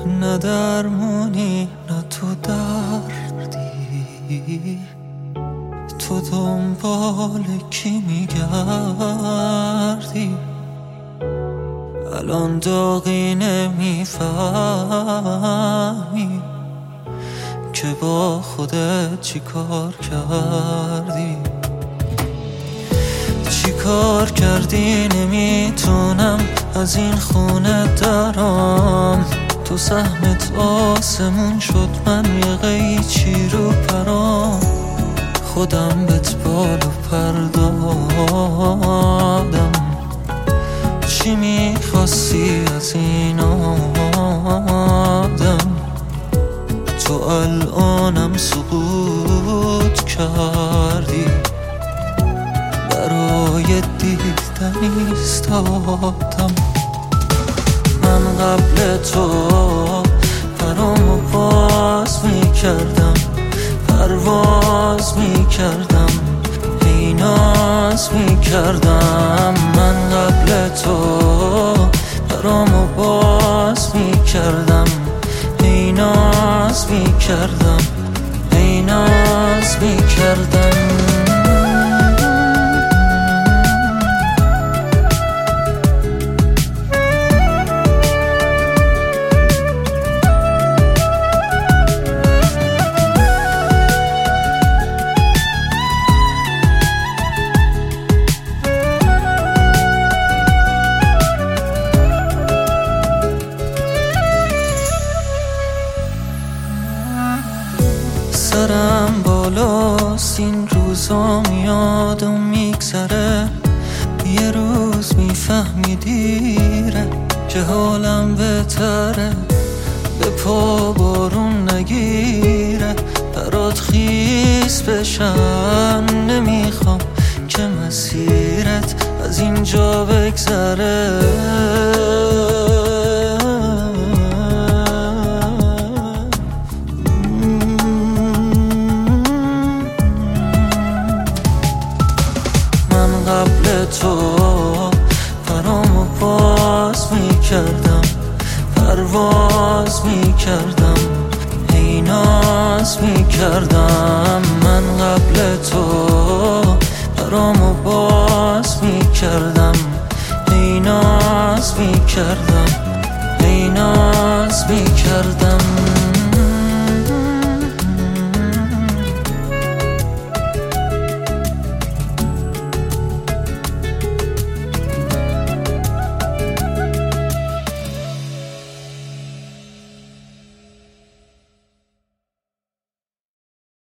نه درمونی نه تو دردی، تو دنبال کی میگردی؟ الان داغی نمیفهمی که با خودت چی کار کردی. چی کار کردی نمیتونم از این خونه درام، تو سهمت آسمون شد من یه قیچی رو پرام، خودم بهت بال و پر دادم. چی میخواستی از این آدم؟ تو الانم سقوط کردی، برای دیدن ایستادم. من قبل تو پرامو باز میکردم، پرواز میکردم، هی ناز میکردم. من قبل تو پرامو باز میکردم، هی ناز میکردم، هی ناز میکردم. سرم بالاست این روزا میاد و میگذره، یه روز میفهمی دیره که حالم بهتره. به پا بارون نگیره، برات خیس بشم، نمیخوام که مسیرت از اینجا بگذره. قبل تو پرامو باز میکردم، پرواز میکردم، هی ناز میکردم. من قبل تو پرامو باز میکردم، هی ناز میکردم، هی ناز میکردم.